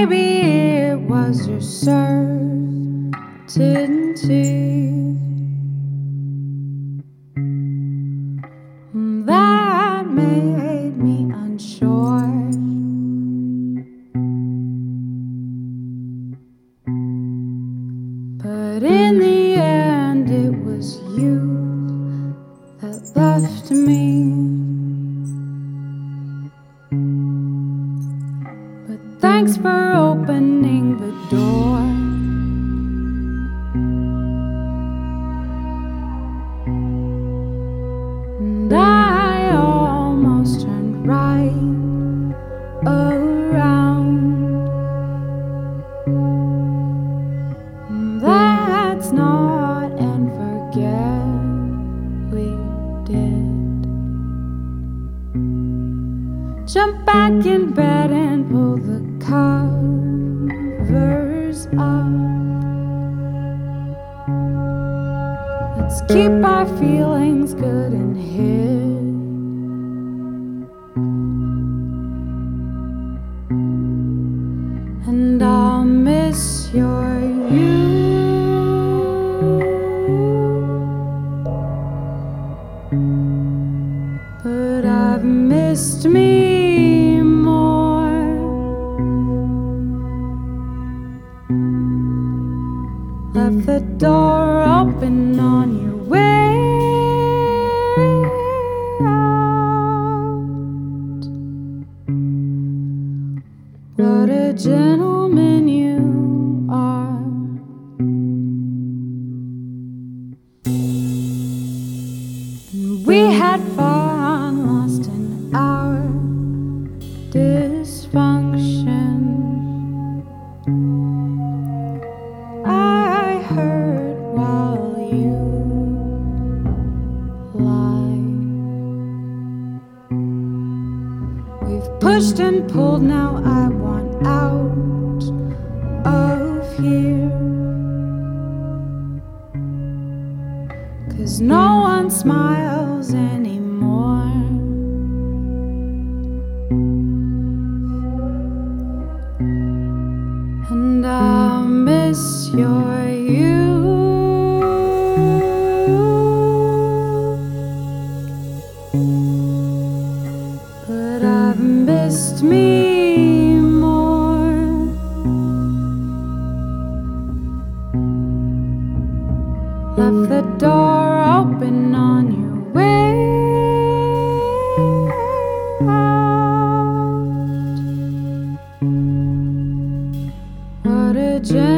maybe it was your certainty that made me unsure. But in the end, it was you that left me. But thanks for opening the door. And I almost turned right around. That's not and forget we did. Jump back in bed and pull the covers up. Let's keep our feelings good and hid. And I'll miss your you. But I've missed me more. Left the door open on your way out. What a gentleman you are. And we had fun, lost in our dysfunction. I heard while you lied. We've pushed and pulled, now I want out of here. 'Cause no one smiles anymore. And I'll miss your you. But I've missed me more. Left the door open on your way out. What a